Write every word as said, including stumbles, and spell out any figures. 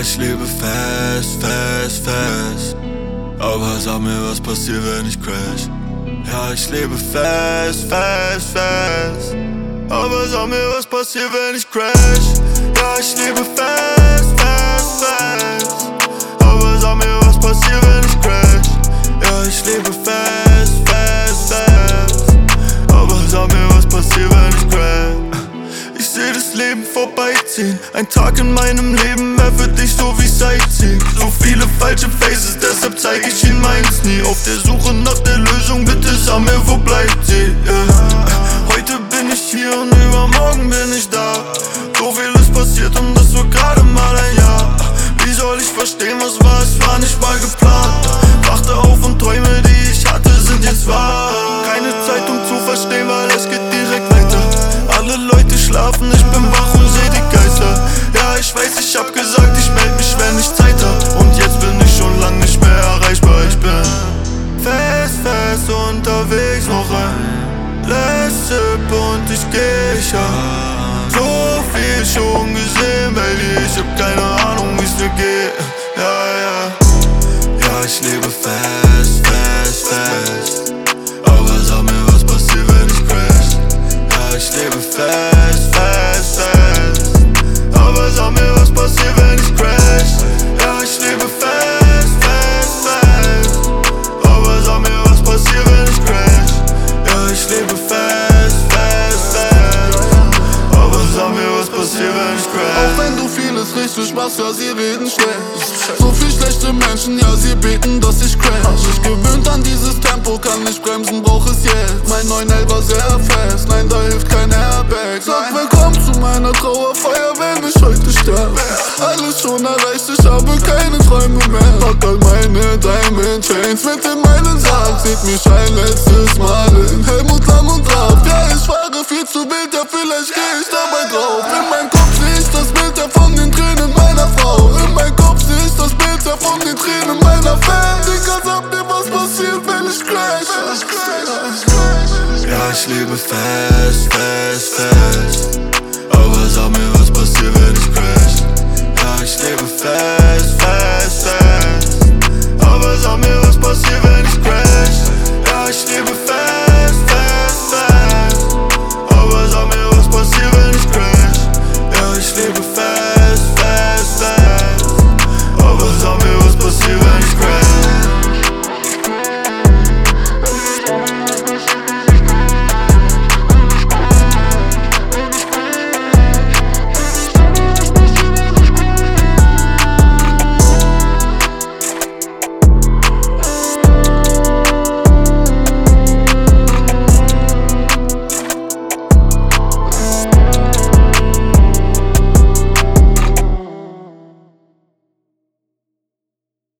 ich lebe fest, fest, fest. Aber sag mir, was passiert, wenn ich crash? Ja, ich lebe fest, fest, fest. Aber sag mir, was passiert, wenn ich crash? Ja, ich lebe fest, fest, fest. Aber sag mir, was passiert, wenn ich crash? Ja, ich lebe fest, fest, fest. Aber sag mir, was passiert, wenn ich crash? Ich seh das Leben vorbeiziehen. Ein Tag in meinem Leben wär für dich so wie Sightseeing. So viele falsche Faces, deshalb zeig ich ihnen meins nie. Auf der Suche nach der Lösung, bitte sag mir, wo bleibt sie? Yeah. Heute bin ich hier und übermorgen bin ich da. So viel ist passiert und das war gerade mal ein Jahr. Wie soll ich verstehen, was war? Es war nicht mal geplant. Wachte auf und Träume, die ich hatte, sind jetzt wahr. Keine Zeit, um zu verstehen, weil es geht direkt weiter. Alle Leute schlafen, ich bin wach und seh die Geister. Ja, ich weiß, ich hab gesagt, ich meld mich, wenn ich Zeit hab. Und jetzt bin ich schon lang nicht mehr erreichbar. Ich bin fest, fest unterwegs, noch ein Letzte und ich geh, ich hab so viel schon gesehen, Baby, ich hab keine Ahnung, wie's mir geht. Ja, ja, ja, ich lebe fest, fest, fest. Aber sag mir, was passiert, wenn ich crash? Ja, ich lebe fest, fest, fest. Aber sag mir, was passiert, wenn ich crash? Ja, ich lebe fest, fest, fest. Aber sag mir, was passiert, wenn ich crash? Ja, ich lebe fest, fest, fest. Aber sag mir, was passiert, wenn ich crash? Auch wenn du vieles richtig machst, ja, sie reden schlecht. So viel schlechte Menschen, ja, sie beten, dass ich crash. Ich gewöhnt an dieses Tempo, kann nicht bremsen, brauch es jetzt. Mein neun elf war sehr fest, nein, da hilft kein Airbag. Sag willkommen zu meiner Trauerfeier, wenn ich heute sterbe. Alles schon erreicht, ich habe keine Träume mehr. Pack all meine Diamond Chains mit in meinen Sarg. Seht mich ein letztes Mal in Helmut Lang und Raff. Ja, ich fahre viel zu wild, ja, vielleicht geh ich dabei drauf. In meinem Kopf seh ich das Bild ja von den Tränen meiner Frau. In meinem Kopf seh ich das Bild ja von den Tränen meiner Fans. Digga, sag mir, was passiert, wenn ich crash? Ja, ich lebe fest, fest, fest.